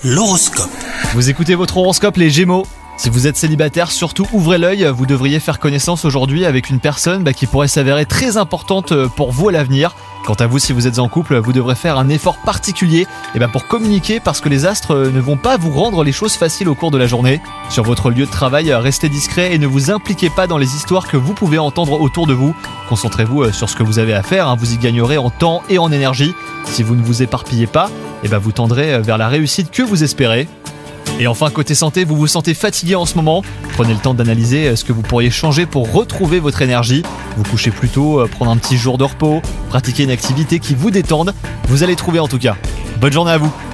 L'horoscope. Vous écoutez votre horoscope les Gémeaux. Si vous êtes célibataire, surtout ouvrez l'œil, vous devriez faire connaissance aujourd'hui avec une personne qui pourrait s'avérer très importante pour vous à l'avenir. Quant à vous, si vous êtes en couple, vous devrez faire un effort particulier pour communiquer parce que les astres ne vont pas vous rendre les choses faciles au cours de la journée. Sur votre lieu de travail, restez discret et ne vous impliquez pas dans les histoires que vous pouvez entendre autour de vous. Concentrez-vous sur ce que vous avez à faire, vous y gagnerez en temps et en énergie. Si vous ne vous éparpillez pas, vous tendrez vers la réussite que vous espérez. Et enfin, côté santé, vous vous sentez fatigué en ce moment. Prenez le temps d'analyser ce que vous pourriez changer pour retrouver votre énergie. Vous couchez plus tôt, prendre un petit jour de repos, pratiquer une activité qui vous détende. Vous allez trouver en tout cas. Bonne journée à vous.